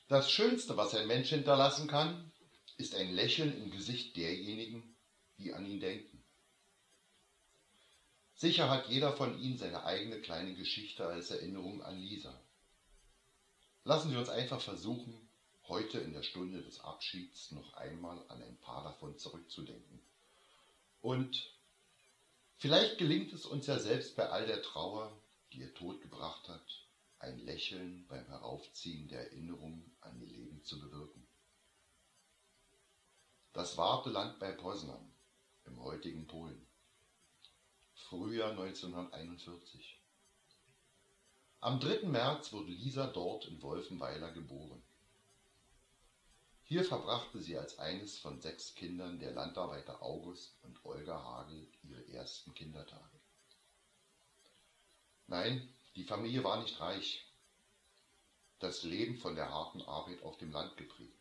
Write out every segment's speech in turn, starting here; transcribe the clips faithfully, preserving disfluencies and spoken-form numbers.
Das Schönste, was ein Mensch hinterlassen kann, ist ein Lächeln im Gesicht derjenigen, die an ihn denken. Sicher hat jeder von Ihnen seine eigene kleine Geschichte als Erinnerung an Lisa. Lassen Sie uns einfach versuchen, heute in der Stunde des Abschieds noch einmal an ein paar davon zurückzudenken. Und vielleicht gelingt es uns ja selbst bei all der Trauer, die ihr Tod gebracht hat, ein Lächeln beim Heraufziehen der Erinnerung an ihr Leben zu bewirken. Das Warteland bei Poznań im heutigen Polen. Frühjahr neunzehnhunderteinundvierzig. Am dritten März wurde Lisa dort in Wolfenweiler geboren. Hier verbrachte sie als eines von sechs Kindern der Landarbeiter August und Olga Hagel ihre ersten Kindertage. Nein, die Familie war nicht reich. Das Leben von der harten Arbeit auf dem Land geprägt.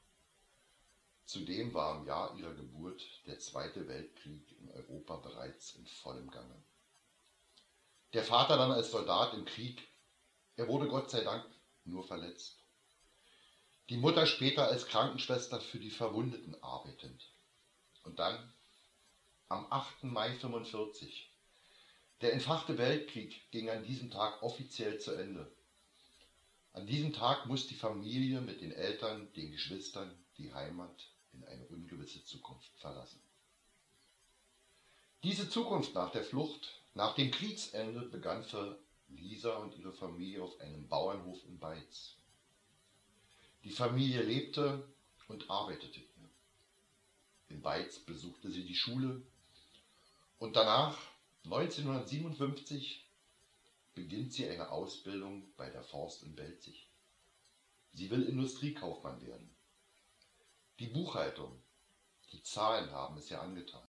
Zudem war im Jahr ihrer Geburt der Zweite Weltkrieg in Europa bereits in vollem Gange. Der Vater dann als Soldat im Krieg, er wurde Gott sei Dank nur verletzt. Die Mutter später als Krankenschwester für die Verwundeten arbeitend. Und dann, am achten Mai neunzehnhundertfünfundvierzig, der entfachte Weltkrieg ging an diesem Tag offiziell zu Ende. An diesem Tag muss die Familie mit den Eltern, den Geschwistern, die Heimat in eine ungewisse Zukunft verlassen. Diese Zukunft nach der Flucht, nach dem Kriegsende, begann für Lisa und ihre Familie auf einem Bauernhof in Beitz. Die Familie lebte und arbeitete hier. In Beitz besuchte sie die Schule und danach, neunzehnhundertsiebenundfünfzig, beginnt sie eine Ausbildung bei der Forst in Belzig. Sie will Industriekaufmann werden. Die Buchhaltung, die Zahlen haben es ihr angetan.